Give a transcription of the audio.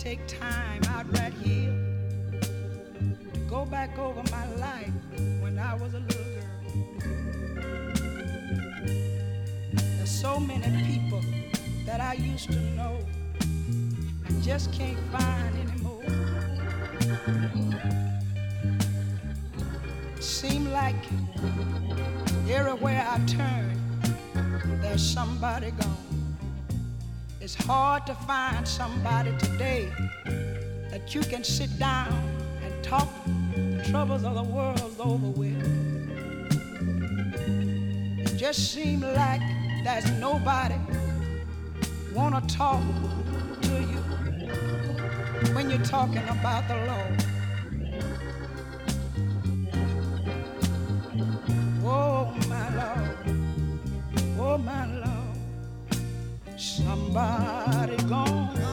take time out right here to go back over my life when I was a little girl. There's so many people that I used to know I just can't find anymore. Seem like everywhere I turn, there's somebody gone. It's hard to find somebody today that you can sit down and talk the troubles of the world over with. It just seems like there's nobody wanna talk to you when you're talking about the Lord. Oh my Lord, oh my Lord, somebody gone